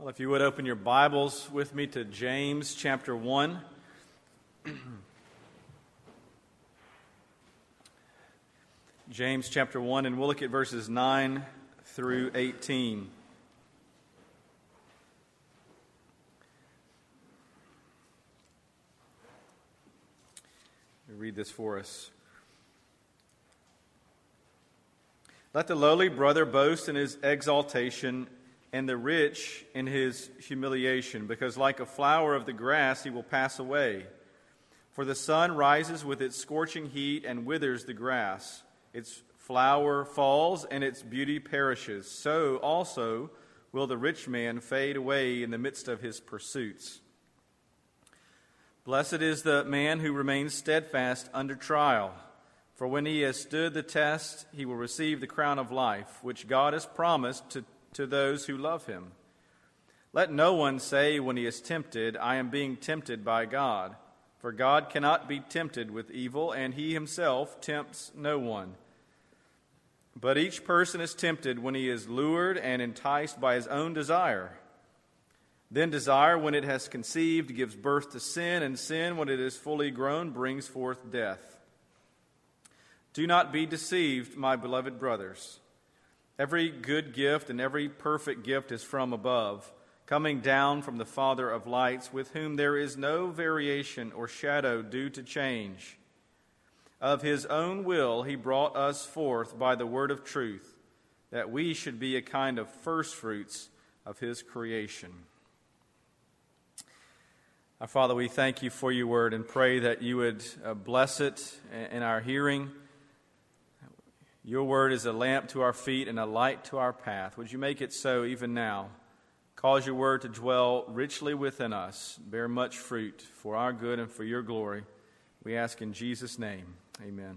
Well, if you would open your Bibles with me to James chapter 1. James chapter 1, and we'll look at verses 9 through 18. Let me read this for us. Let the lowly brother boast in his exaltation, and the rich in his humiliation, because like a flower of the grass he will pass away. For the sun rises with its scorching heat and withers the grass. Its flower falls and its beauty perishes. So also will the rich man fade away in the midst of his pursuits. Blessed is the man who remains steadfast under trial. For when he has stood the test, he will receive the crown of life, which God has promised to those who love him. Let no one say when he is tempted, I am being tempted by God. For God cannot be tempted with evil, and he himself tempts no one. But each person is tempted when he is lured and enticed by his own desire. Then desire, when it has conceived, gives birth to sin, and sin, when it is fully grown, brings forth death. Do not be deceived, my beloved brothers. Every good gift and every perfect gift is from above, coming down from the Father of lights, with whom there is no variation or shadow due to change. Of his own will he brought us forth by the word of truth, that we should be a kind of firstfruits of his creation. Our Father, we thank you for your word and pray that you would bless it in our hearing. Your word is a lamp to our feet and a light to our path. Would you make it so even now? Cause your word to dwell richly within us, bear much fruit for our good and for your glory. We ask in Jesus' name. Amen.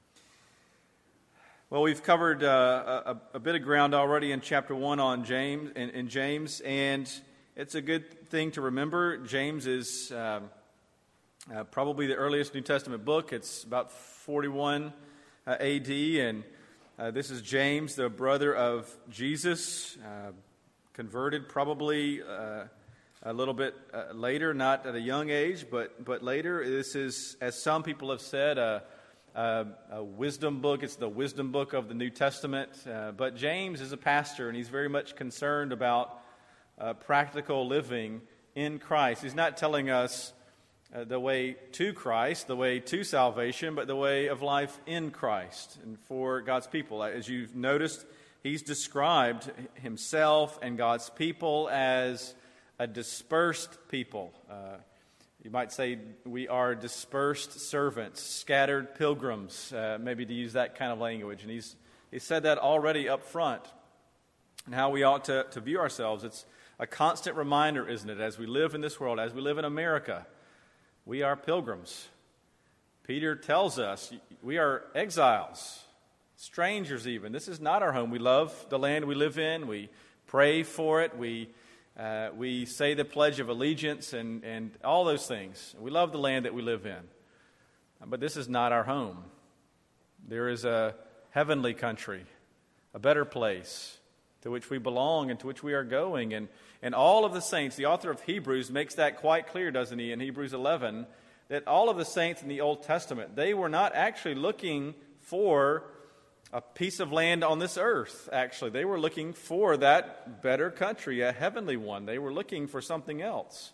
Well, we've covered a bit of ground already in chapter 1 on James, and it's a good thing to remember. James is probably the earliest New Testament book. It's about 41 A.D., and this is James, the brother of Jesus, converted probably a little bit later, not at a young age, but later. This is, as some people have said, a wisdom book. It's the wisdom book of the New Testament. But James is a pastor, and he's very much concerned about practical living in Christ. He's not telling us the way to Christ, the way to salvation, but the way of life in Christ and for God's people. As you've noticed, he's described himself and God's people as a dispersed people. You might say we are dispersed servants, scattered pilgrims, maybe to use that kind of language. And he said that already up front, and how we ought to view ourselves. It's a constant reminder, isn't it, as we live in this world, as we live in America. We are pilgrims. Peter tells us we are exiles, strangers even. This is not our home. We love the land we live in. We pray for it. We say the Pledge of Allegiance and all those things. We love the land that we live in. But this is not our home. There is a heavenly country, a better place to which we belong and to which we are going. And all of the saints, the author of Hebrews makes that quite clear, doesn't he, in Hebrews 11, that all of the saints in the Old Testament, they were not actually looking for a piece of land on this earth, actually. They were looking for that better country, a heavenly one. They were looking for something else.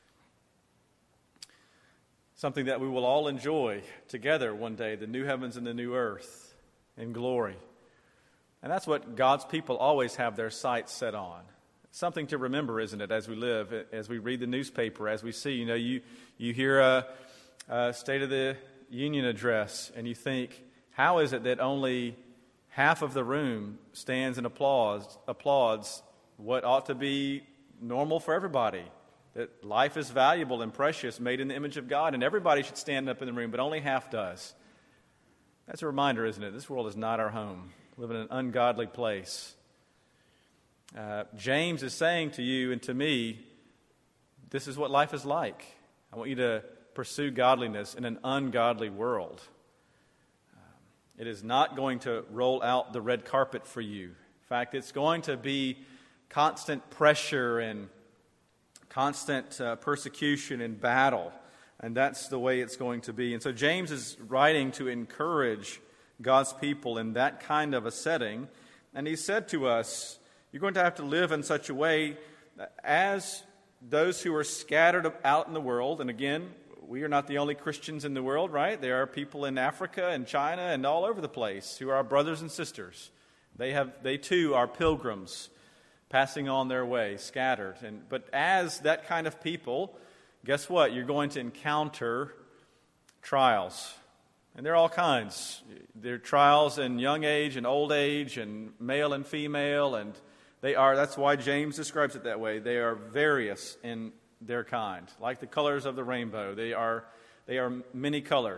Something that we will all enjoy together one day, the new heavens and the new earth in glory. And that's what God's people always have their sights set on. Something to remember, isn't it, as we live, as we read the newspaper, as we see, you hear a State of the Union address, and you think, how is it that only half of the room stands and applauds what ought to be normal for everybody, that life is valuable and precious, made in the image of God, and everybody should stand up in the room, but only half does. That's a reminder, isn't it? This world is not our home. We live in an ungodly place. James is saying to you and to me, this is what life is like. I want you to pursue godliness in an ungodly world. It is not going to roll out the red carpet for you. In fact, it's going to be constant pressure and constant persecution and battle. And that's the way it's going to be. And so James is writing to encourage God's people in that kind of a setting. And he said to us, you're going to have to live in such a way as those who are scattered out in the world. And again, we are not the only Christians in the world, right? There are people in Africa and China and all over the place who are our brothers and sisters. They too are pilgrims passing on their way, scattered. But as that kind of people, guess what? You're going to encounter trials. And there are all kinds. There are trials in young age and old age and male and female, and that's why James describes it that way. They are various in their kind, like the colors of the rainbow. They are many-colored.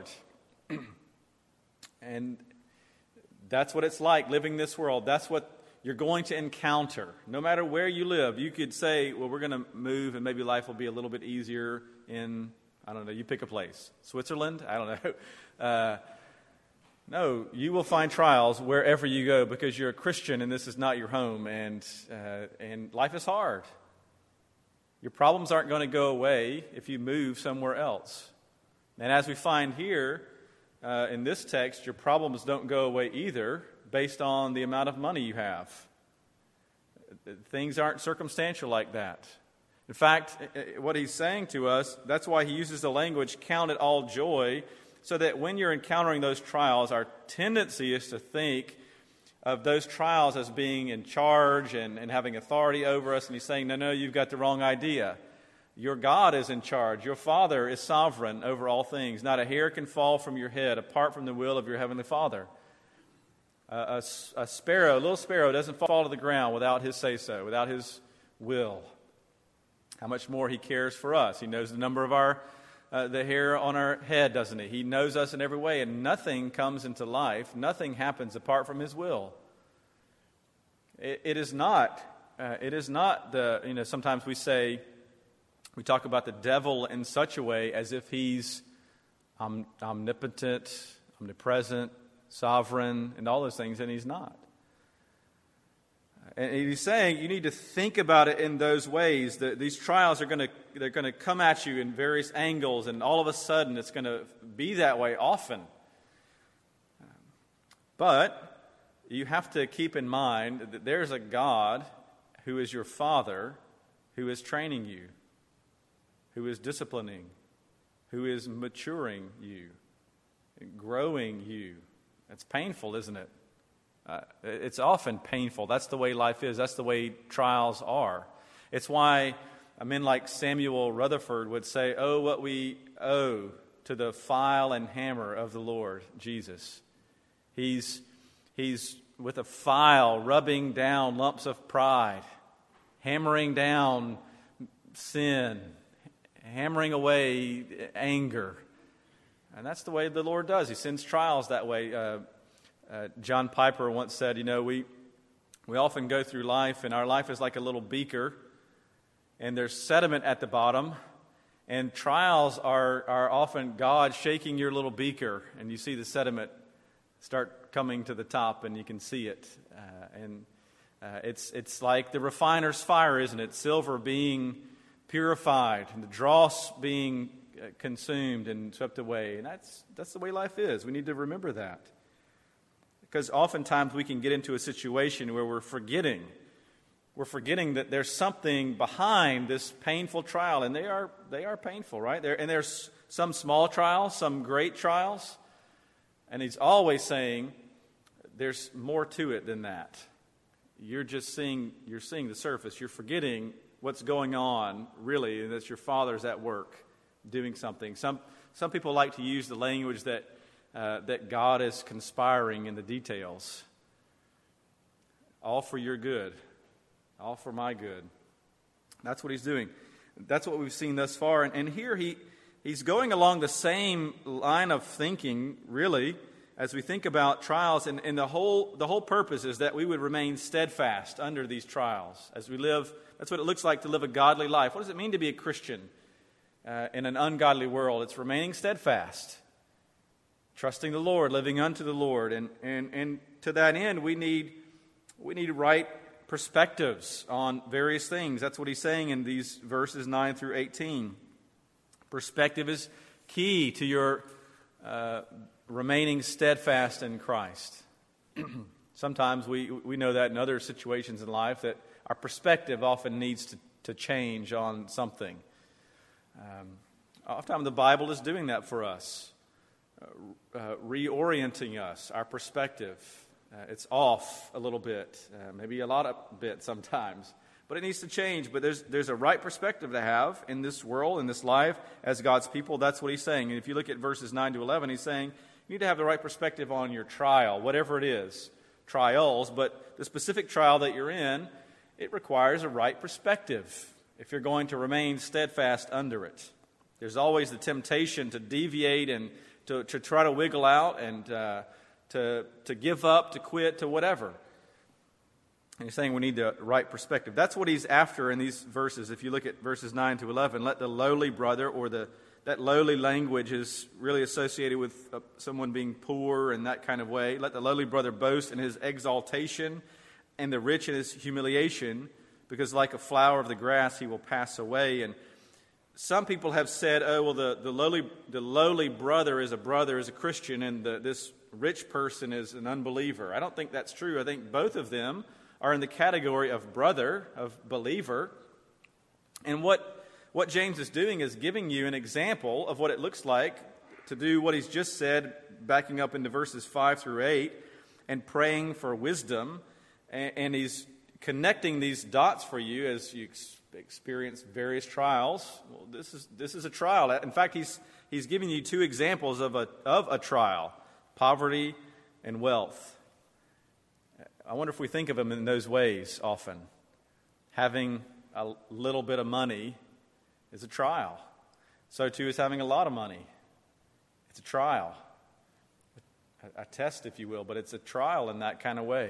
And that's what it's like living this world. That's what you're going to encounter. No matter where you live, you could say, well, we're going to move and maybe life will be a little bit easier in, I don't know, you pick a place. Switzerland? I don't know. No, you will find trials wherever you go because you're a Christian and this is not your home, and life is hard. Your problems aren't going to go away if you move somewhere else. And as we find here in this text, your problems don't go away either based on the amount of money you have. Things aren't circumstantial like that. In fact, what he's saying to us, that's why he uses the language, count it all joy, so that when you're encountering those trials, our tendency is to think of those trials as being in charge and having authority over us. And he's saying, no, you've got the wrong idea. Your God is in charge. Your Father is sovereign over all things. Not a hair can fall from your head apart from the will of your Heavenly Father. A little sparrow doesn't fall to the ground without His say-so, without His will. How much more He cares for us. He knows the number of the hair on our head, doesn't He? He knows us in every way, and nothing comes into life, nothing happens apart from His will. It is not sometimes we talk about the devil in such a way as if he's omnipotent, omnipresent, sovereign, and all those things, and He's not. And he's saying you need to think about it in those ways. These trials they're going to come at you in various angles, and all of a sudden it's going to be that way often. But you have to keep in mind that there's a God who is your Father, who is training you, who is disciplining, who is maturing you, growing you. It's painful, isn't it? It's often painful. That's the way life is. That's the way trials are. It's why men like Samuel Rutherford would say, oh, what we owe to the file and hammer of the Lord Jesus. He's with a file rubbing down lumps of pride, hammering down sin, hammering away anger. And that's the way the Lord does. He sends trials that way. John Piper once said, we often go through life, and our life is like a little beaker, and there's sediment at the bottom, and trials are often God shaking your little beaker, and you see the sediment start coming to the top, and you can see it. It's like the refiner's fire, isn't it? Silver being purified, and the dross being consumed and swept away. And that's the way life is. We need to remember that. Because oftentimes we can get into a situation where we're forgetting that there's something behind this painful trial, and they are painful, right? There's some small trials, some great trials, and he's always saying there's more to it than that. You're seeing the surface. You're forgetting what's going on really, and that your Father's at work doing something. Some people like to use the language that God is conspiring in the details. All for your good. All for my good. That's what He's doing. That's what we've seen thus far. And here he's going along the same line of thinking, really, as we think about trials. And the whole purpose is that we would remain steadfast under these trials. As we live, that's what it looks like to live a godly life. What does it mean to be a Christian in an ungodly world? It's remaining steadfast. Trusting the Lord, living unto the Lord. And to that end, we need right perspectives on various things. That's what he's saying in these verses 9 through 18. Perspective is key to your remaining steadfast in Christ. Sometimes we know that in other situations in life that our perspective often needs to change on something. Oftentimes the Bible is doing that for us, reorienting us, our perspective. It's off a little bit, maybe a lot of bit sometimes, but it needs to change. But there's a right perspective to have in this world, in this life, as God's people. That's what he's saying. And if you look at verses 9 to 11, he's saying you need to have the right perspective on your trial, whatever it is, trials. But the specific trial that you're in, it requires a right perspective if you're going to remain steadfast under it. There's always the temptation to deviate and to try to wiggle out and to give up, to quit, to whatever. And he's saying we need the right perspective. That's what he's after in these verses. If you look at verses 9 to 11, let the lowly brother, or that lowly language is really associated with someone being poor in that kind of way. Let the lowly brother boast in his exaltation, and the rich in his humiliation, because like a flower of the grass he will pass away. And some people have said, oh, well, the lowly brother is a Christian, and this rich person is an unbeliever. I don't think that's true. I think both of them are in the category of brother, of believer. And what James is doing is giving you an example of what it looks like to do what he's just said, backing up into verses 5 through 8, and praying for wisdom. And he's connecting these dots for you as you experience various trials. Well, this is a trial. In fact, he's giving you two examples of a trial: poverty and wealth. I wonder if we think of them in those ways often. Having a little bit of money is a trial. So too is having a lot of money. It's a trial. A test, if you will, but it's a trial in that kind of way.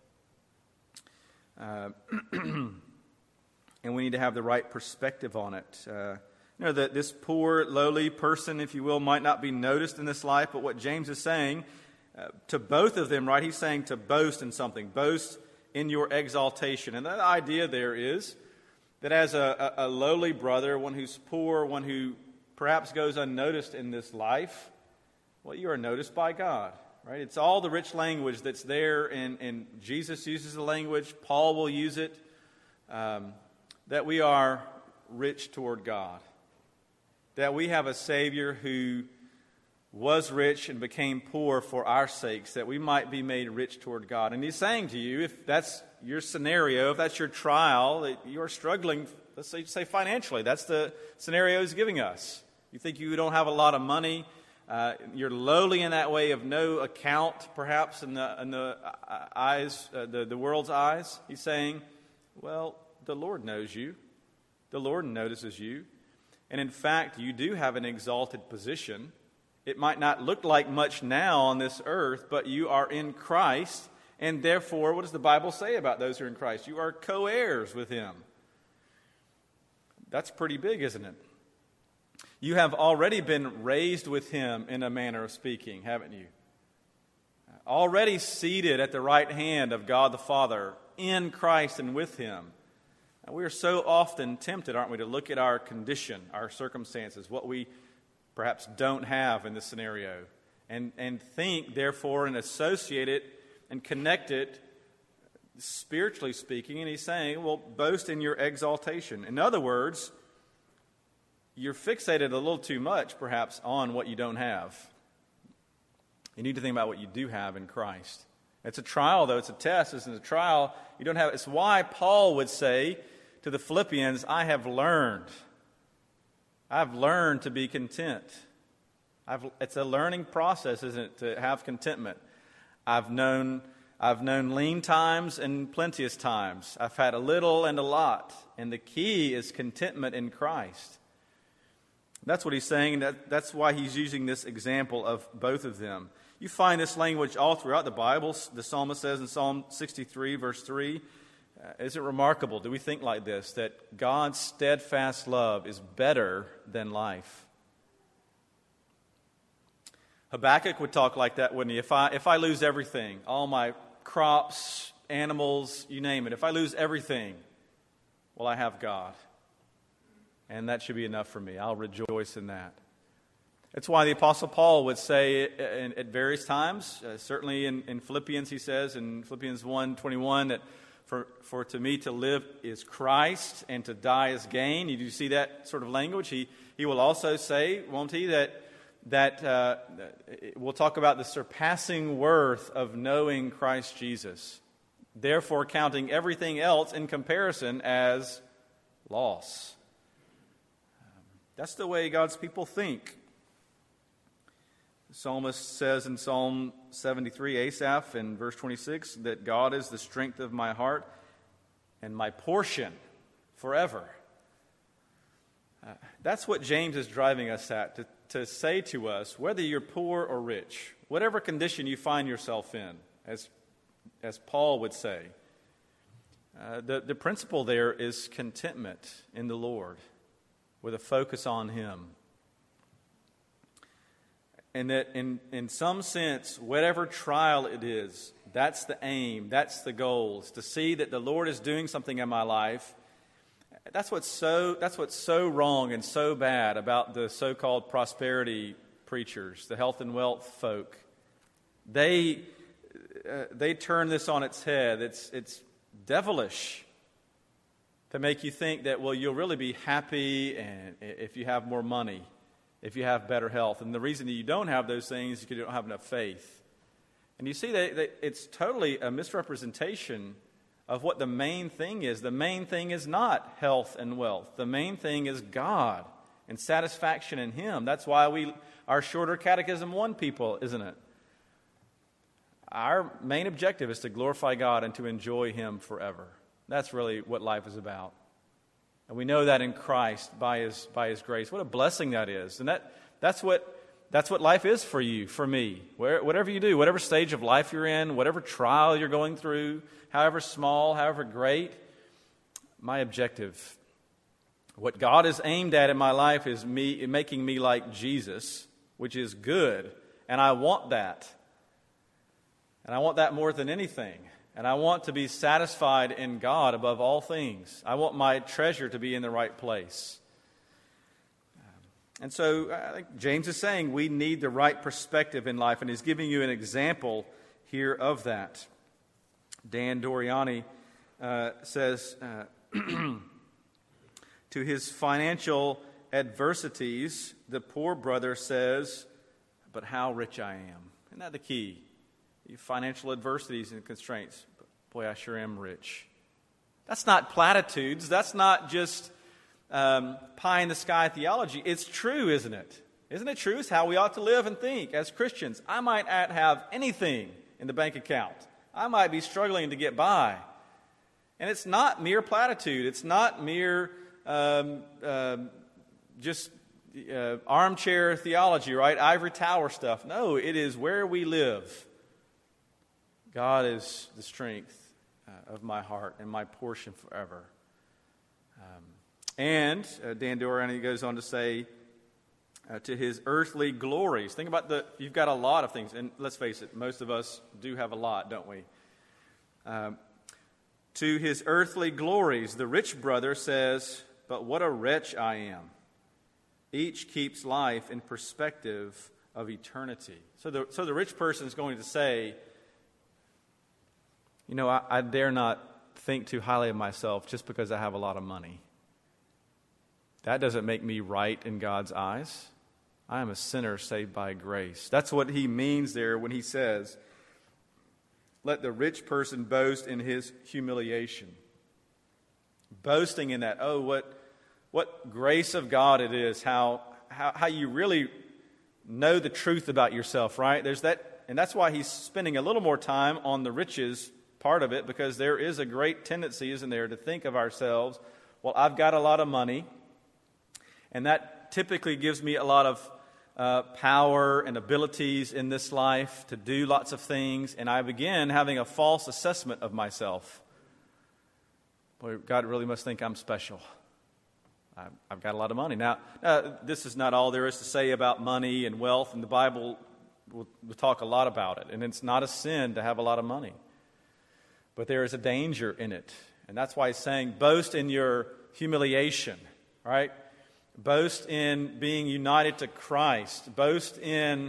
And we need to have the right perspective on it. That this poor, lowly person, if you will, might not be noticed in this life, but what James is saying to both of them, right? He's saying to boast in something. Boast in your exaltation. And the idea there is that as a lowly brother, one who's poor, one who perhaps goes unnoticed in this life, well, you are noticed by God, right? It's all the rich language that's there, and Jesus uses the language, Paul will use it, that we are rich toward God. That we have a Savior who was rich and became poor for our sakes, that we might be made rich toward God. And he's saying to you, if that's your scenario, if that's your trial, that you are struggling, let's say financially, that's the scenario he's giving us. You think you don't have a lot of money, you're lowly in that way, of no account, perhaps in the eyes, the world's eyes. He's saying, well, the Lord knows you. The Lord notices you. And in fact, you do have an exalted position. It might not look like much now on this earth, but you are in Christ. And therefore, what does the Bible say about those who are in Christ? You are co-heirs with Him. That's pretty big, isn't it? You have already been raised with Him, in a manner of speaking, haven't you? Already seated at the right hand of God the Father, in Christ and with Him. And we are so often tempted, aren't we, to look at our condition, our circumstances, what we perhaps don't have in this scenario, and think, therefore, and associate it and connect it, spiritually speaking. And he's saying, well, boast in your exaltation. In other words, you're fixated a little too much, perhaps, on what you don't have. You need to think about what you do have in Christ. It's a trial, though. It's a test. It's a trial. You don't have. It's why Paul would say to the Philippians, I've learned to be content. It's a learning process, isn't it, to have contentment. I've known lean times and plenteous times. I've had a little and a lot. And the key is contentment in Christ. That's what he's saying. That's why he's using this example of both of them. You find this language all throughout the Bible. The psalmist says in Psalm 63, verse 3, is it remarkable? Do we think like this, that God's steadfast love is better than life? Habakkuk would talk like that, wouldn't he? If I lose everything, all my crops, animals, you name it. If I lose everything, well, I have God. And that should be enough for me. I'll rejoice in that. That's why the Apostle Paul would say at various times, certainly in Philippians, he says in Philippians 1:21, that for to me to live is Christ and to die is gain. You do see that sort of language. He will also say, won't he, that we'll talk about the surpassing worth of knowing Christ Jesus, therefore counting everything else in comparison as loss. That's the way God's people think. The psalmist says in Psalm 73, Asaph, in verse 26, that God is the strength of my heart and my portion forever. That's what James is driving us at, to say to us, whether you're poor or rich, whatever condition you find yourself in, as Paul would say, the principle there is contentment in the Lord with a focus on Him. And that in some sense, whatever trial it is, that's the aim, that's the goal, is to see that the Lord is doing something in my life. That's what's so wrong and so bad about the so-called prosperity preachers, the health and wealth folk. They turn this on its head. It's devilish to make you think that, well, you'll really be happy and if you have more money, if you have better health. And the reason that you don't have those things is because you don't have enough faith. And you see that it's totally a misrepresentation of what the main thing is. The main thing is not health and wealth. The main thing is God and satisfaction in Him. That's why we are shorter Catechism 1 people, isn't it? Our main objective is to glorify God and to enjoy Him forever. That's really what life is about. And we know that in Christ by His grace. What a blessing that is. And that's what life is for you, for me. Whatever you do, whatever stage of life you're in, whatever trial you're going through, however small, however great, my objective, what God is aimed at in my life is making me like Jesus, which is good. And I want that. And I want that more than anything. And I want to be satisfied in God above all things. I want my treasure to be in the right place. And so I think James is saying we need the right perspective in life, and he's giving you an example here of that. Dan Doriani says, to his financial adversities, the poor brother says, but how rich I am. Isn't that the key? Financial adversities and constraints. Boy, I sure am rich. That's not platitudes. That's not just pie-in-the-sky theology. It's true, isn't it? Isn't it true? It's how we ought to live and think as Christians. I might not have anything in the bank account. I might be struggling to get by. And it's not mere platitude. It's not mere just armchair theology, right? Ivory tower stuff. No, it is where we live. God is the strength of my heart and my portion forever. And Dan Doriani goes on to say, to his earthly glories. Think about you've got a lot of things, and let's face it, most of us do have a lot, don't we? To his earthly glories, the rich brother says, but what a wretch I am. Each keeps life in perspective of eternity. So the rich person is going to say, you know, I dare not think too highly of myself just because I have a lot of money. That doesn't make me right in God's eyes. I am a sinner saved by grace. That's what he means there when he says, let the rich person boast in his humiliation. Boasting in that, what grace of God it is, how you really know the truth about yourself, right? There's that, and that's why he's spending a little more time on the riches part of it, because there is a great tendency, isn't there, to think of ourselves, well, I've got a lot of money, and that typically gives me a lot of power and abilities in this life to do lots of things, and I begin having a false assessment of myself. Boy, God really must think I'm special. I've got a lot of money. Now, this is not all there is to say about money and wealth, and the Bible will talk a lot about it, and it's not a sin to have a lot of money. but there is a danger in it. And that's why he's saying, boast in your humiliation, right? Boast in being united to Christ. Boast in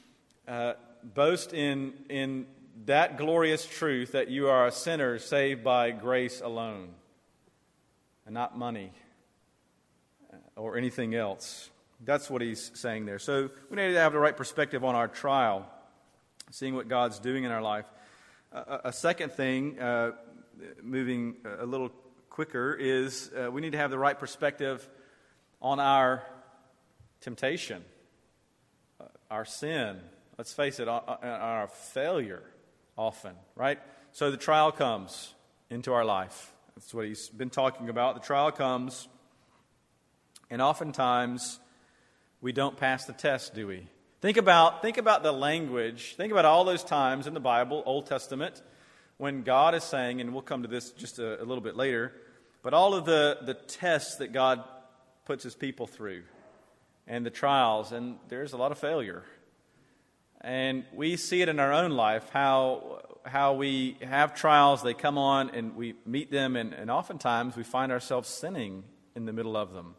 that glorious truth that you are a sinner saved by grace alone, and not money or anything else. That's what he's saying there. So we need to have the right perspective on our trial, seeing what God's doing in our life. A second thing, moving a little quicker, is we need to have the right perspective on our temptation, our sin. Let's face it, our failure often, right? So the trial comes into our life. That's what he's been talking about. The trial comes, and oftentimes we don't pass the test, do we? Think about the language. Think about all those times in the Bible, Old Testament, when God is saying, and we'll come to this just a little bit later, but all of the tests that God puts his people through and the trials, and there's a lot of failure. And we see it in our own life, how we have trials, they come on, and we meet them, and oftentimes we find ourselves sinning in the middle of them.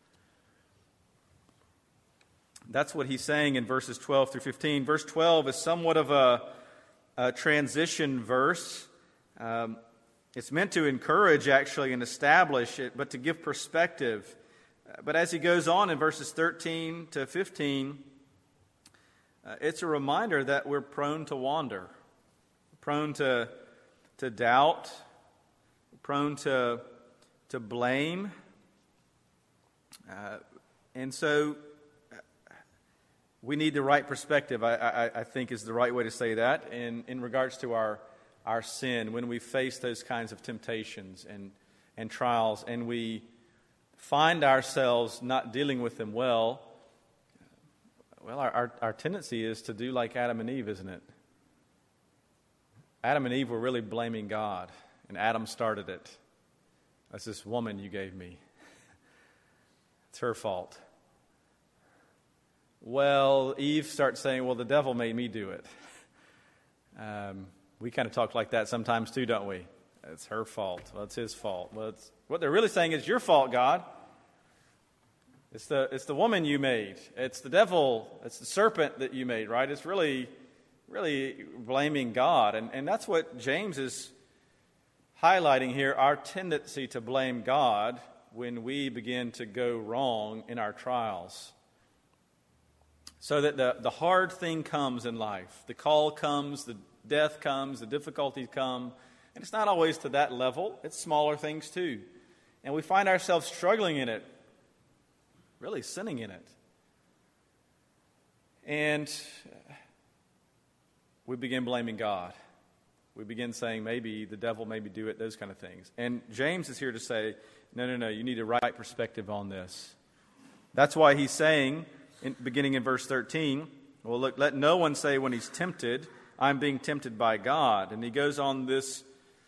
That's what he's saying in verses 12 through 15. Verse 12 is somewhat of a transition verse. It's meant to encourage, actually, and establish it, but to give perspective. But as he goes on in verses 13 to 15, it's a reminder that we're prone to wander, prone to doubt, prone to blame. And so we need the right perspective, I think is the right way to say that, in regards to our sin, when we face those kinds of temptations and trials, and we find ourselves not dealing with them well. Well, our tendency is to do like Adam and Eve, isn't it? Adam and Eve were really blaming God, and Adam started it. That's this woman you gave me. It's her fault. Well, Eve starts saying, well, the devil made me do it. We kind of talk like that sometimes too, don't we? It's her fault. Well, it's his fault. Well, what they're really saying is your fault, God. It's the woman you made. It's the devil. It's the serpent that you made, right? It's really blaming God. And that's what James is highlighting here, our tendency to blame God when we begin to go wrong in our trials. So that the hard thing comes in life. The call comes, the death comes, the difficulties come. And it's not always to that level. It's smaller things too. And we find ourselves struggling in it, really sinning in it. And we begin blaming God. We begin saying maybe the devil maybe do it, those kind of things. And James is here to say, no, you need a right perspective on this. That's why he's saying, beginning in verse 13, well, look, let no one say when he's tempted, I'm being tempted by God. And he goes on this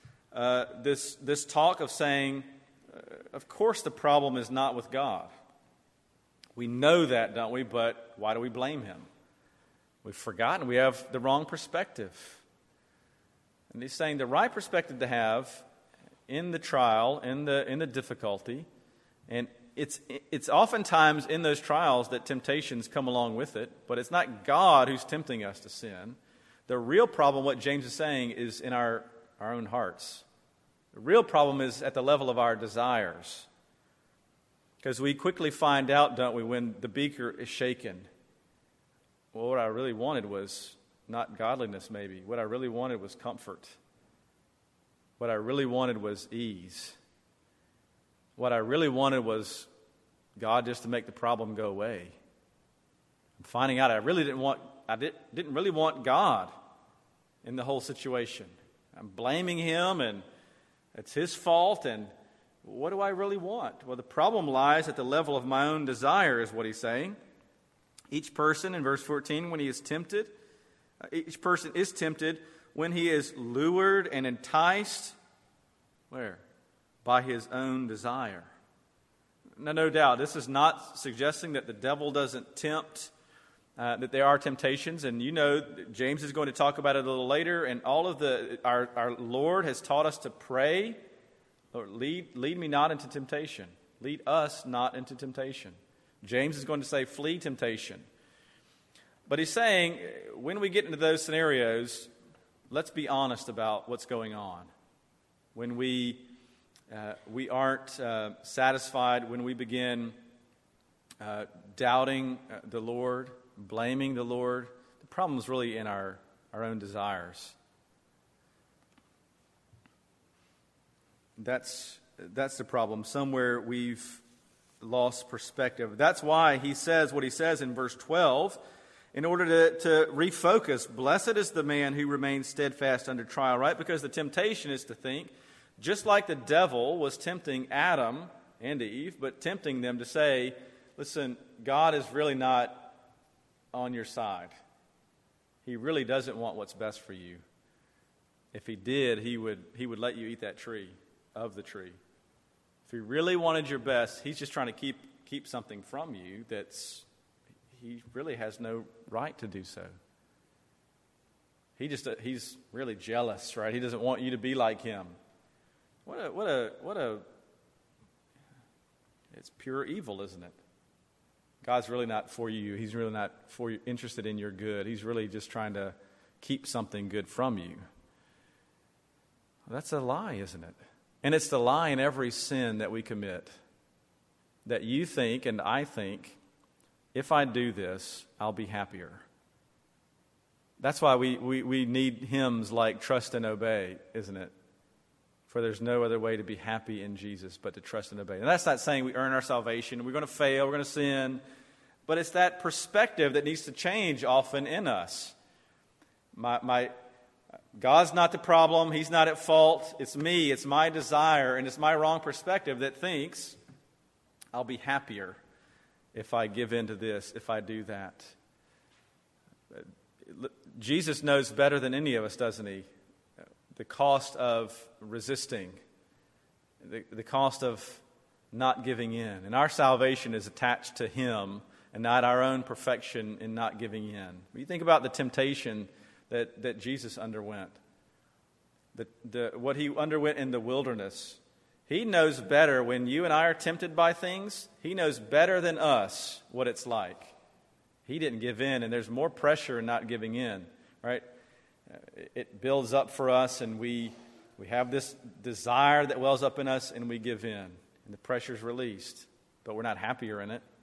talk of saying, of course the problem is not with God. We know that, don't we? But why do we blame him? We've forgotten. We have the wrong perspective. And he's saying the right perspective to have in the trial, in the difficulty, and it's oftentimes in those trials that temptations come along with it, but it's not God who's tempting us to sin. The real problem, what James is saying, is in our own hearts. The real problem is at the level of our desires. Because we quickly find out, don't we, when the beaker is shaken. Well, what I really wanted was not godliness, maybe. What I really wanted was comfort. What I really wanted was ease. What I really wanted was God just to make the problem go away. I'm finding out I didn't really want God in the whole situation. I'm blaming him, and it's his fault, and what do I really want? Well, the problem lies at the level of my own desire, is what he's saying. Each person, in verse 14, when he is tempted, each person is tempted when he is lured and enticed, where? By his own desire. Now, no doubt, this is not suggesting that the devil doesn't tempt that there are temptations, and James is going to talk about it a little later, and all of our Lord has taught us to pray, Lord, lead me not into temptation. Lead us not into temptation. James is going to say, flee temptation. But he's saying, when we get into those scenarios, let's be honest about what's going on. When we aren't satisfied, when we begin doubting the Lord, blaming the Lord, the problem is really in our own desires. That's the problem. Somewhere we've lost perspective. That's why he says what he says in verse 12, in order to refocus. Blessed is the man who remains steadfast under trial, right? Because the temptation is to think, just like the devil was tempting Adam and Eve, but tempting them to say, listen, God is really not on your side. He really doesn't want what's best for you. If he did, he would let you eat that tree, of the tree. If he really wanted your best, he's just trying to keep something from you he really has no right to do so. He's really jealous, right? He doesn't want you to be like him. It's pure evil, isn't it? God's really not for you. He's really not interested in your good. He's really just trying to keep something good from you. Well, that's a lie, isn't it? And it's the lie in every sin that we commit. That you think and I think, if I do this, I'll be happier. That's why we need hymns like Trust and Obey, isn't it? For there's no other way to be happy in Jesus but to trust and obey. And that's not saying we earn our salvation. We're going to fail. We're going to sin. But it's that perspective that needs to change often in us. God's not the problem. He's not at fault. It's me. It's my desire. And it's my wrong perspective that thinks I'll be happier if I give in to this, if I do that. Jesus knows better than any of us, doesn't he? The cost of resisting, the cost of not giving in. And our salvation is attached to him and not our own perfection in not giving in. When you think about the temptation that Jesus underwent, what he underwent in the wilderness, he knows better. When you and I are tempted by things, he knows better than us what it's like. He didn't give in, and there's more pressure in not giving in, right? It builds up for us, and we have this desire that wells up in us, and we give in. And the pressure's released, but we're not happier in it.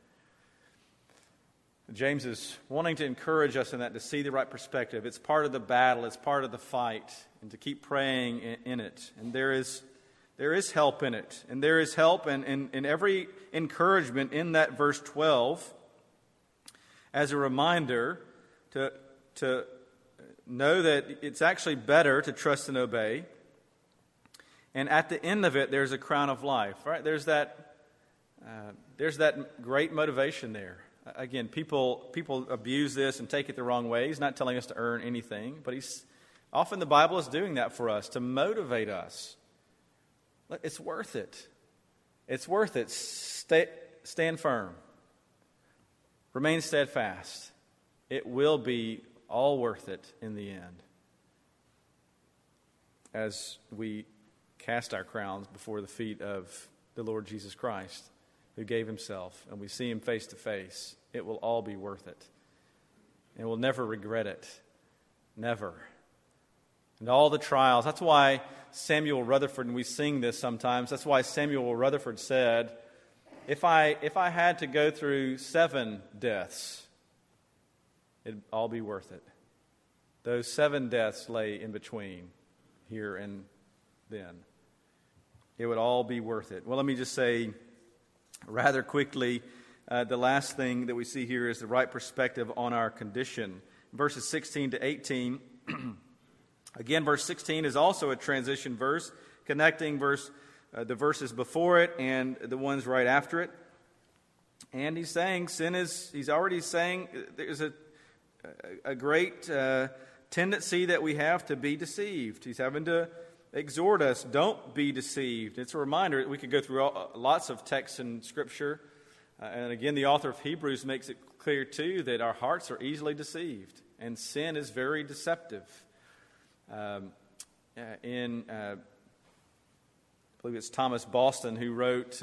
James is wanting to encourage us in that, to see the right perspective. It's part of the battle. It's part of the fight, and to keep praying in it. And there is help in it. And there is help in every encouragement in that verse 12 as a reminder to know that it's actually better to trust and obey. And at the end of it, there's a crown of life, right? There's that great motivation there. Again, people abuse this and take it the wrong way. He's not telling us to earn anything, but often the Bible is doing that for us, to motivate us. It's worth it. It's worth it. Stand firm. Remain steadfast. It will be all worth it in the end, as we cast our crowns before the feet of the Lord Jesus Christ, who gave himself, and we see him face to face. It will all be worth it. And we'll never regret it. Never. And all the trials. That's why Samuel Rutherford, and we sing this sometimes, that's why Samuel Rutherford said, if I had to go through 7 deaths, it'd all be worth it. Those 7 deaths lay in between here and then. It would all be worth it. Well, let me just say rather quickly, the last thing that we see here is the right perspective on our condition. Verses 16 to 18. Again, verse 16 is also a transition verse, connecting the verses before it and the ones right after it. And he's saying he's already saying there's a great tendency that we have to be deceived. He's having to exhort us, don't be deceived. It's a reminder. We could go through lots of texts in Scripture And again, the author of Hebrews makes it clear, too, that our hearts are easily deceived, and sin is very deceptive. I believe it's Thomas Boston who wrote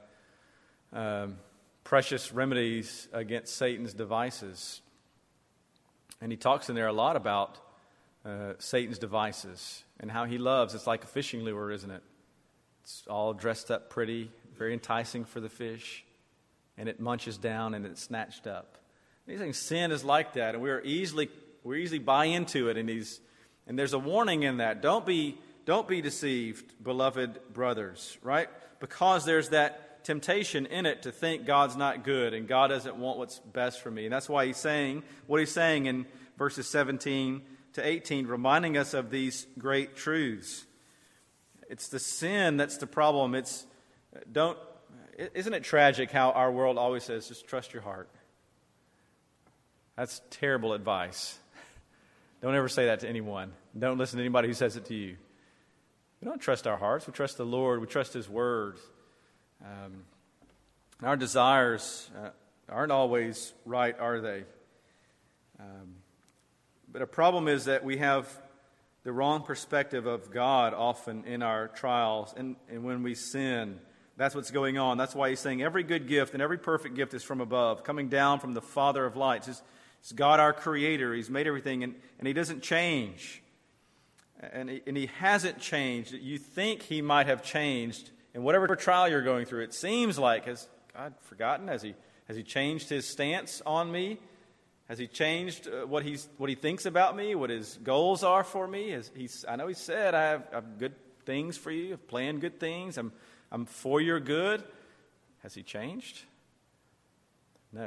Precious Remedies Against Satan's Devices. And he talks in there a lot about Satan's devices and how he loves. It's like a fishing lure, isn't it? It's all dressed up pretty, very enticing for the fish, and it munches down and it's snatched up. And he's saying sin is like that, and we easily buy into it, and there's a warning in that. Don't be deceived, beloved brothers, right? Because there's that temptation in it to think God's not good and God doesn't want what's best for me. And that's why he's saying what he's saying in verses 17 to 18, reminding us of these great truths. It's the sin that's the problem. Isn't it tragic how our world always says, just trust your heart? That's terrible advice. Don't ever say that to anyone. Don't listen to anybody who says it to you. We don't trust our hearts. We trust the Lord. We trust His Word. Our desires aren't always right, are they? But a problem is that we have the wrong perspective of God often in our trials and when we sin. That's what's going on. That's why he's saying every good gift and every perfect gift is from above, coming down from the Father of lights. It's God our Creator. He's made everything, and He doesn't change. And he hasn't changed. You think He might have changed in whatever trial you're going through. It seems like, has God forgotten? Has He changed His stance on me? Has He changed what He thinks about me? What His goals are for me? I know He said, I have good things for you. I've planned good things. I'm for your good. Has He changed? No.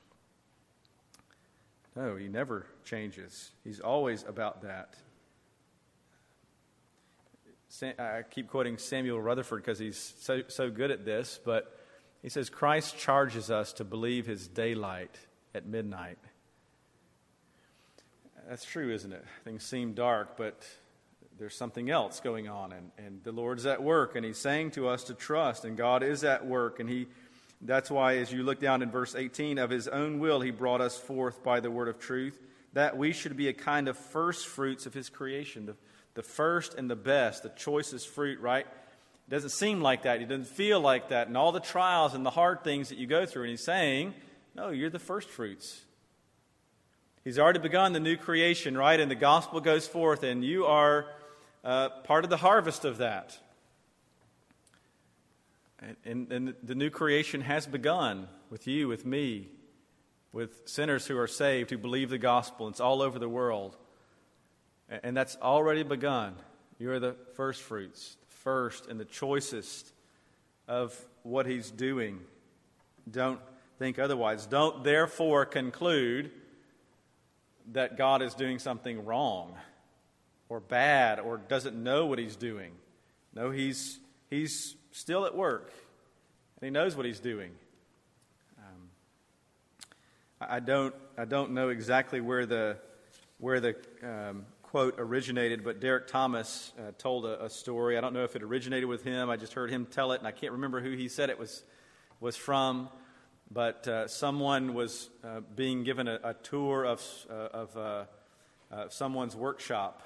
No, He never changes. He's always about that. I keep quoting Samuel Rutherford because he's so good at this, but he says, Christ charges us to believe His daylight at midnight. That's true, isn't it? Things seem dark, but there's something else going on, and the Lord's at work, and He's saying to us to trust, and God is at work, and that's why as you look down in verse 18, of His own will He brought us forth by the word of truth, that we should be a kind of first fruits of His creation, the first and the best, the choicest fruit, right? It doesn't seem like that. It doesn't feel like that. And all the trials and the hard things that you go through. And He's saying, no, you're the first fruits. He's already begun the new creation, right? And the gospel goes forth, and you are part of the harvest of that. And the new creation has begun with you, with me, with sinners who are saved, who believe the gospel. It's all over the world. And that's already begun. You're the first fruits, the first and the choicest of what He's doing. Don't think otherwise. Don't therefore conclude that God is doing something wrong or bad or doesn't know what He's doing. No, He's still at work, and He knows what He's doing. I don't know exactly where the quote originated, but Derek Thomas told a story. I don't know if it originated with him. I just heard him tell it, and I can't remember who he said it was from. But someone was being given a tour of someone's workshop,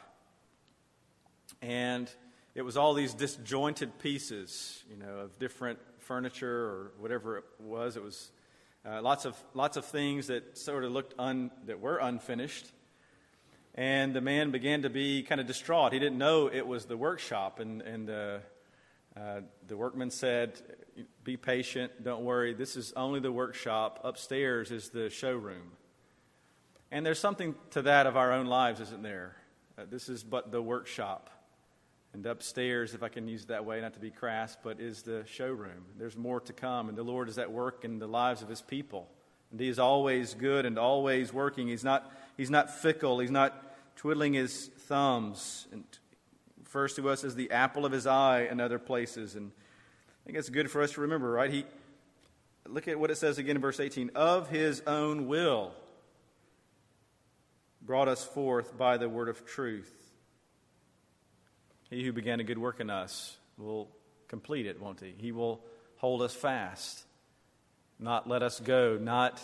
and it was all these disjointed pieces, of different furniture or whatever it was. It was lots of things that sort of looked that were unfinished. And the man began to be kind of distraught. He didn't know it was the workshop. And the workman said, be patient, don't worry. This is only the workshop. Upstairs is the showroom. And there's something to that of our own lives, isn't there? This is but the workshop. And upstairs, if I can use it that way, not to be crass, but is the showroom. There's more to come. And the Lord is at work in the lives of His people. And He is always good and always working. He's not fickle. He's not twiddling His thumbs. And refers to us as the apple of His eye in other places. And I think it's good for us to remember, right? Look at what it says again in verse 18. Of His own will brought us forth by the word of truth. He who began a good work in us will complete it, won't He? He will hold us fast. not let us go, not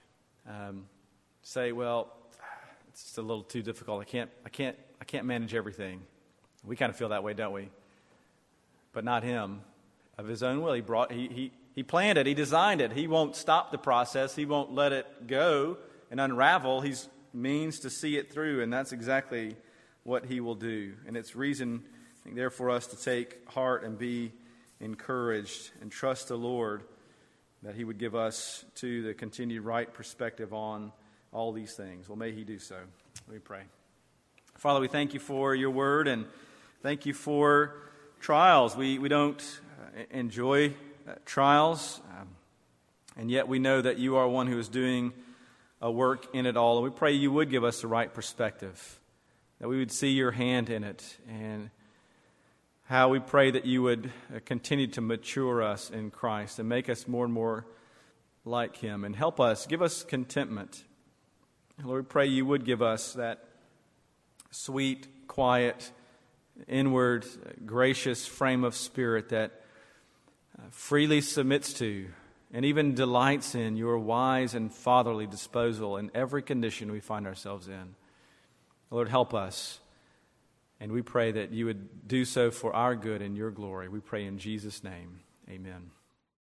say, well, it's just a little too difficult. I can't manage everything. We kind of feel that way, don't we? But not him. Of his own will, he planned it. He designed it. He won't stop the process. He won't let it go and unravel. He's means to see it through, and that's exactly what he will do. And it's reason, I think, there for us to take heart and be encouraged and trust the Lord that he would give us to the continued right perspective on all these things. Well, may he do so. Let me pray. Father, we thank you for your word, and thank you for trials. We don't enjoy trials, and yet we know that you are one who is doing a work in it all. And we pray you would give us the right perspective, that we would see your hand in it, and how we pray that you would continue to mature us in Christ and make us more and more like him, and help us, give us contentment. Lord, we pray you would give us that sweet, quiet, inward, gracious frame of spirit that freely submits to and even delights in your wise and fatherly disposal in every condition we find ourselves in. Lord, help us, and we pray that you would do so for our good and your glory. We pray in Jesus' name. Amen.